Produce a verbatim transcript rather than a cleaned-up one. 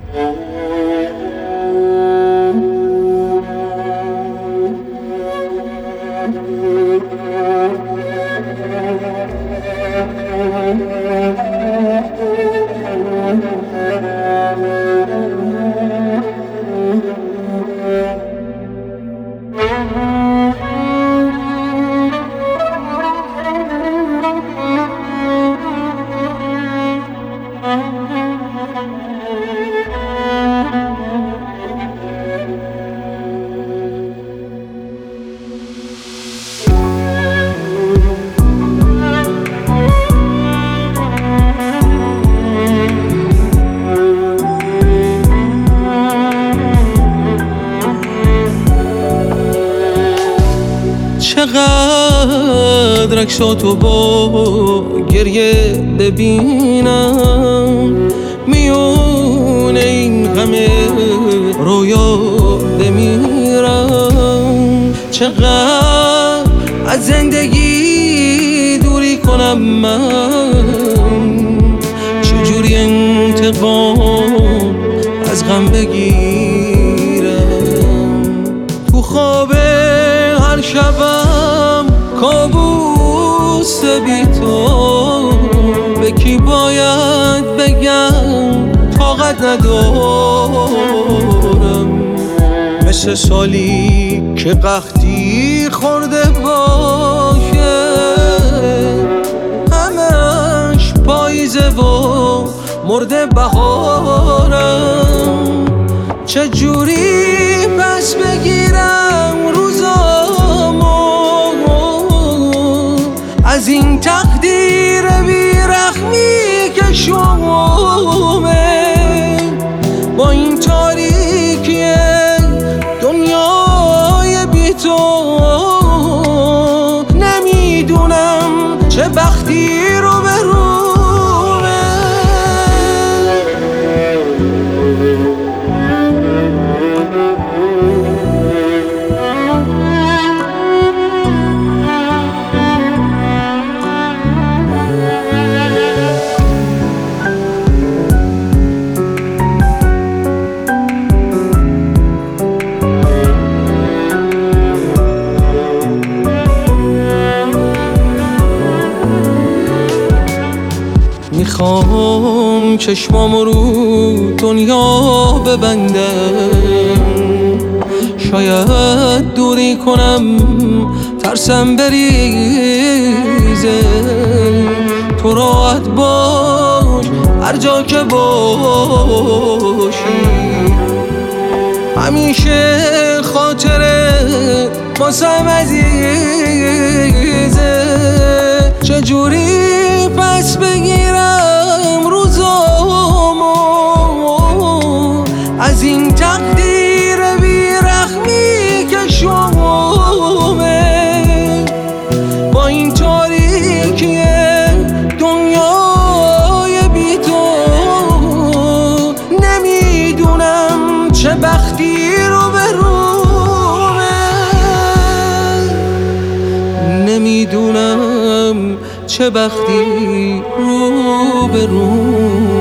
چقدر عکساتو با گریه ببینم، میونه این غم رویا بمیرم. چقدر از زندگی دوری کنم من، چجوری انتقام از غم بگیرم. تو خواب هر شبم کابوس بی تو، به کی باید بگم طاقت ندارم. مثل سالی که قحطی خورده باشه، همش پاییزه و مرده بهارم. چجوری پس بگیرم روزامو از این تقدیر بیرحمی که شومه، با این تاریکی دنیای بی تو. نمیدونم چه بختی رو به رومه. میخوام چشمامو رو دنیا ببندم، شاید دوری کنم ترسم بریزه. تو راحت باش هر جا که باشی، همیشه خاطرت واسم عزیزه. چجوری پس بگیرم روزامو از این تقدیر بیرحمی که شومه، با این تاریکی دنیای بی تو. نمیدونم چه بختی رو به رومه، نمیدونم چه بختی رو به رومه.